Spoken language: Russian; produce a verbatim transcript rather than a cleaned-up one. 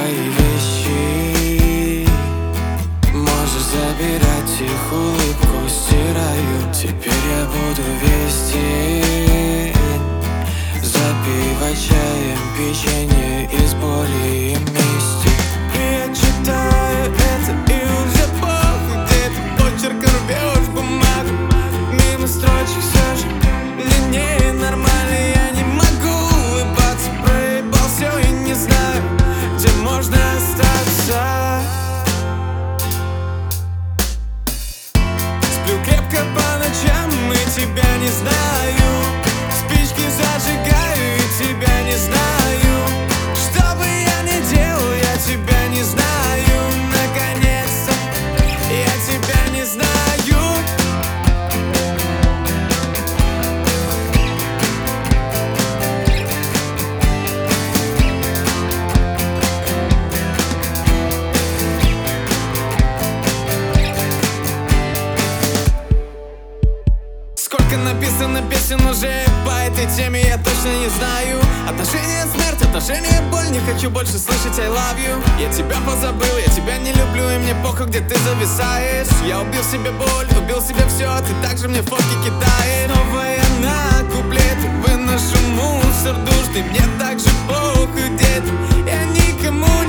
твои вещи. Можешь забирать их, улыбку стираю. Теперь я буду весь день запивать чаем печенье из боли и мести. Я читаю это и уже похуй, где ты почерком рвешь бумагу. Мимо строчек все же мне ненормально. Я не могу улыбаться, проебал все и не знаю, где можно остаться. Сплю крепко по ночам и тебя не знаю. Спички зажигаю и тебя не знаю. Что бы я ни делал, я тебя не знаю. Наконец-то я тебя не знаю. Сколько написано песен уже по этой теме, я точно не знаю. Отношения смерть, отношения боль. Не хочу больше слышать I love you. Я тебя позабыл, я тебя не люблю, и мне похуй, где ты зависаешь. Я убил себе боль, убил себе все. Ты также мне фотки кидаешь. Снова я на куплеты выношу мусор душный. Мне так же похуй, где ты. Я никому